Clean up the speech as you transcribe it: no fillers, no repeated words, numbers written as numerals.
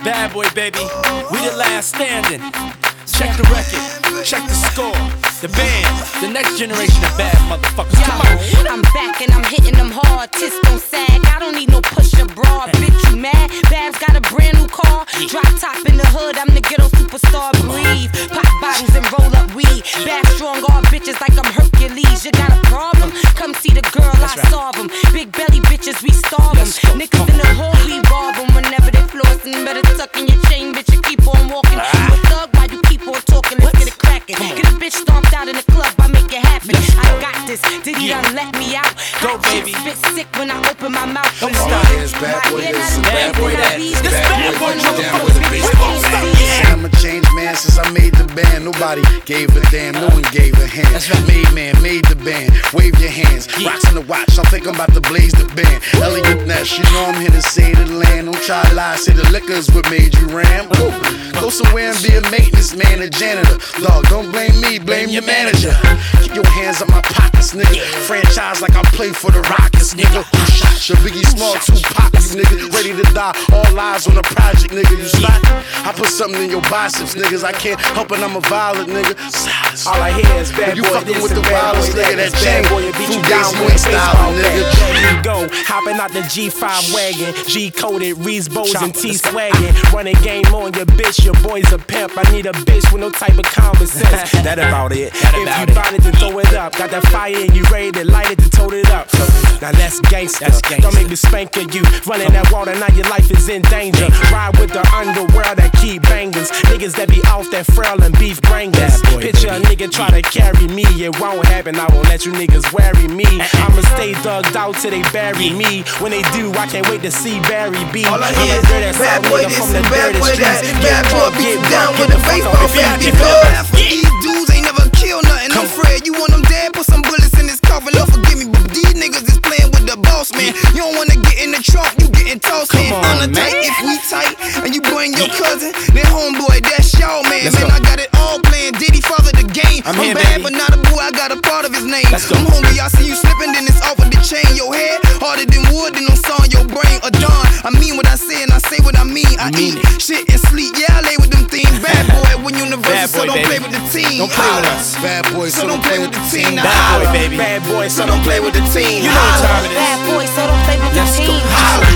Bad boy, baby. We the last standing. Check the record, check the score. The band, the next generation of bad motherfuckers. Come on. I'm back and I'm hitting them hard. Tits don't sag. I don't need no pusher broad. Bitch, you mad? Babs got a brand new car. Drop top in the hood. I'm the ghetto superstar. Breathe. Pop bottles and roll up weed. Bad strong all bitches like I'm Hercules. You got a problem? Come see the girl. I solve them. Big belly bitches, we starve them. Niggas in the hood, we rob them. Whenever they flossing, better tuck in your chain, bitch. You keep on walking. You a thug while you keep on talking. Let's get it cracking. Get a bitch stomped out in the club. I make it happen. I got this. Did he done let me out? Go, baby. Spit sick when I open my mouth. Don't stop. Bad boy this, bad boy that. This bad boy down with a bitch. I'm a changed man since I made the band. Nobody gave a damn, no one gave a hand. Made man, made the band. Wave your hands. Rocks in the watch. I think I'm about to blaze the band. Elliot Ness, you know I'm here to say the land. Don't try to lie, say the liquor's what made you ram. Go somewhere and be a maintenance man, a janitor. Dog, don't blame me, blame your manager. Keep your hands up my pockets, nigga. Franchise like I play for the Rockets, nigga. Your Biggie Small, Tupac, you nigga. Ready to die, all lies on the project, nigga. You slot? I put something in your biceps, niggas. I can't help it, I'm a violent nigga. All I hear is bad you boy fucking this with the and bad violence, boy nigga. that. That chain, Bad boy beat you food down days, you with ain't baseball styling, bat. nigga. There you go, hopping out the G5 wagon, G-coded, Reese Bows and T-swagging. Running game on your bitch, your boy's a pimp. I need a bitch with no type of common sense. That about it. If you bout it, then throw it up. Got that fire and you ready to light it, then tote it up. Now that's gangsta. Don't make me spank at you. Running that water, now your life is in danger. Ride with the underworld that keep bangers. Niggas that be off that frail and beef bringers. Picture a nigga try to carry me. It won't happen, I won't let you niggas worry me. I'ma stay thugged out till they bury me. When they do, I can't wait to see Barry B. All I hear is bad boy this and bad boy that. Bad boy beat down with a baseball bat. Because these dudes ain't never kill nothing. I'm afraid you want them dead, put some bullets in this coffin. Lord forgive me, but these niggas is playing with the boss, man. You don't wanna get in the trunk, you getting tossed, man. On the tight, if we tight, and you bring your cousin, then homeboy, that's y'all, man. Man, I got it all playing. Diddy father the game. I'm bad, but not a boo, I got a part of his name. I'm hungry, I see you slipping, then it's off of the chain. Your head harder than wood, then I'm sawing your brain. A dawn, I mean what I say, and I say what I mean. I eat shit and sleep, yeah, I lay with them things. Bad boy, when universal, so don't play with the team. Don't play with us. Bad boy, So don't play with the team. Bad boy, baby. Bad boy, So don't play with the team. You know what time it is. Bad boy, so don't play with the Let's go. team. Holla.